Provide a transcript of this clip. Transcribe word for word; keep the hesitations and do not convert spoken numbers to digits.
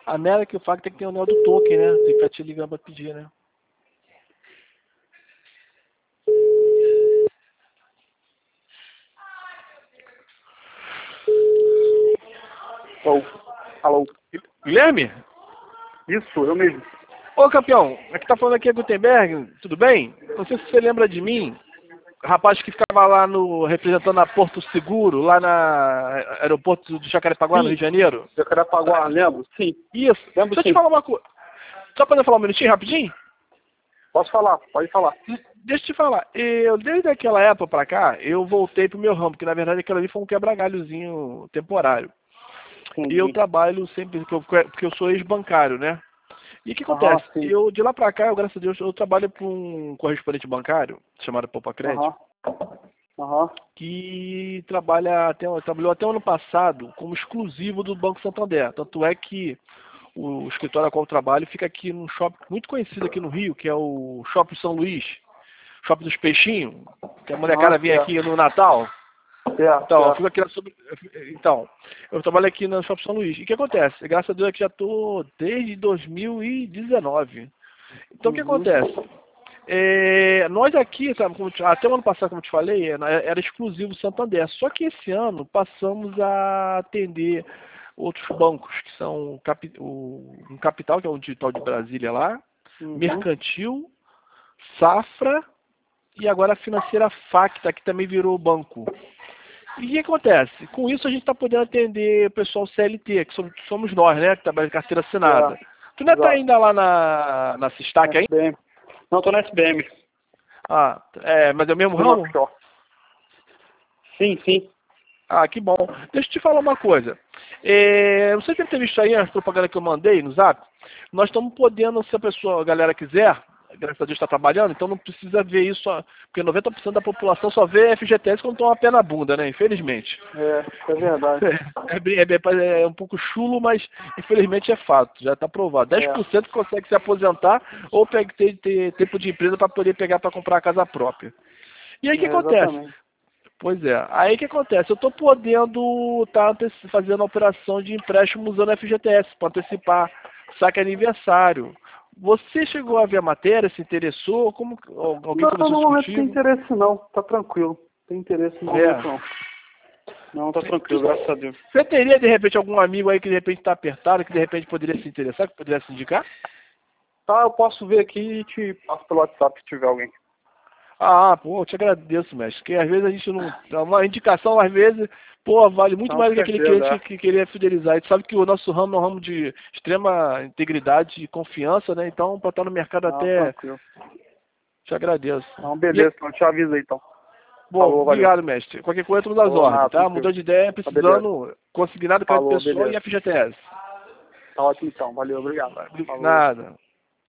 A merda que o fato é que tem o anel do token, né? Tem que ficar te ligando pra pedir, né? Alô? Alô? Guilherme? Isso, eu mesmo. Ô, campeão, aqui tá falando aqui é Gutenberg, tudo bem? Não sei se você lembra de mim, rapaz que ficava lá no, representando a Porto Seguro, lá na aeroporto de Jacarepaguá, no Rio de Janeiro. Jacarepaguá, lembro? Sim. Isso. Lembro Deixa eu sim. te falar uma coisa. Só pra eu falar um minutinho, rapidinho? Posso falar, pode falar. Deixa eu te falar, eu, desde aquela época pra cá, eu voltei pro meu ramo, porque na verdade aquilo ali foi um quebra-galhozinho temporário. Sim, E eu sim. trabalho sempre, porque eu, porque eu sou ex-bancário, né? E o que Aham, acontece? sim. Eu, de lá pra cá, eu, graças a Deus, eu trabalho para um correspondente bancário, chamado Poupa Crédito, Aham. Aham. que trabalha até, trabalhou até o ano passado como exclusivo do Banco Santander. Tanto é que o escritório a qual eu trabalho fica aqui num shopping muito conhecido aqui no Rio, que é o Shopping São Luís, Shopping dos Peixinhos, que a molecada Aham, vem certo. aqui no Natal. Certo, Então, eu certo. fico aqui na sobre... Então, eu trabalho aqui na Shopping São Luís. E o que acontece? Graças a Deus é que já estou desde dois mil e dezenove. Então, o que Uhum. acontece? É, nós aqui, sabe, como te- até o ano passado, como eu te falei, era era exclusivo Santander. Só que esse ano passamos a atender outros bancos, que são o capi- o- um Capital, que é o digital de Brasília lá, Uhum. Mercantil, Safra e agora a financeira Facta, que também virou banco. E o que acontece? Com isso a gente está podendo atender o pessoal C L T, que somos, somos nós, né? Que trabalha de carteira assinada. Certo. Tu ainda está Exato. ainda lá na, na Sistac ainda? S B M. Não, tô na S B M. Ah, é, mas é o mesmo Tô na ramo? Pior. Sim, sim. Ah, que bom. Deixa eu te falar uma coisa. É, você deve ter visto aí as propagandas que eu mandei no Zap. Nós estamos podendo, se a pessoa, a galera quiser, graças a Deus está trabalhando, então não precisa ver isso, só, porque noventa por cento da população só vê F G T S quando toma uma pé na bunda, né? Infelizmente. É, é verdade. É, bem- é, bem- é um pouco chulo, mas infelizmente é fato, já está provado. dez por É. cento consegue se aposentar ou pega- ter, ter tempo de empresa para poder pegar para comprar a casa própria. E aí o que É, acontece? exatamente. Pois é. Aí o que acontece? Eu estou podendo estar fazendo a operação de empréstimo usando F G T S para antecipar saque aniversário. Você chegou a ver a matéria, se interessou? Como alguém Não, conversou no isso momento tem contigo? interesse não. Tá tranquilo. Tem interesse no É. momento não. Não, tá tranquilo, graças a Deus. Você teria de repente algum amigo aí que de repente está apertado, que de repente poderia se interessar, que poderia se indicar? Tá, eu posso ver aqui e te passo pelo WhatsApp se tiver alguém. Ah, pô, eu te agradeço, mestre. Porque às vezes a gente não. Uma indicação, às vezes, pô, vale muito Não, mais com do que aquele certeza, cliente é. que queria fidelizar. A gente sabe que o nosso ramo é um ramo de extrema integridade e confiança, né? Então, para estar no mercado Não, até, tranquilo. te agradeço. Não, E, beleza, então eu te aviso aí então. bom, Falou, valeu. obrigado, mestre. Qualquer coisa, estamos das Falou, ordens, nada, tá? tranquilo. Mudou de ideia, Tá, beleza. precisando consignado crédito Falou, pessoal e beleza. F G T S. Tá ótimo então, valeu, obrigado. Falou. Nada.